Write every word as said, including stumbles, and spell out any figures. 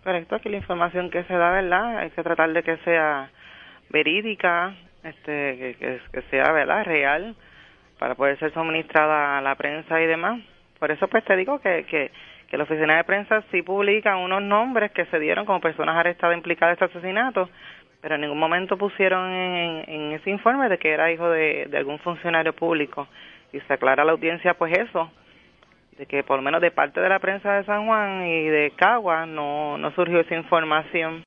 Correcto, aquí la información que se da, ¿verdad? Hay que tratar de que sea verídica, este, que, que, que sea, ¿verdad?, real, para poder ser suministrada a la prensa y demás. Por eso, pues, te digo que, que, que la oficina de prensa sí publica unos nombres que se dieron como personas arrestadas implicadas en este asesinato, pero en ningún momento pusieron en, en ese informe de que era hijo de, de algún funcionario público. Y se aclara a la audiencia, pues, eso, de que por lo menos de parte de la prensa de San Juan y de Cagua no, no surgió esa información.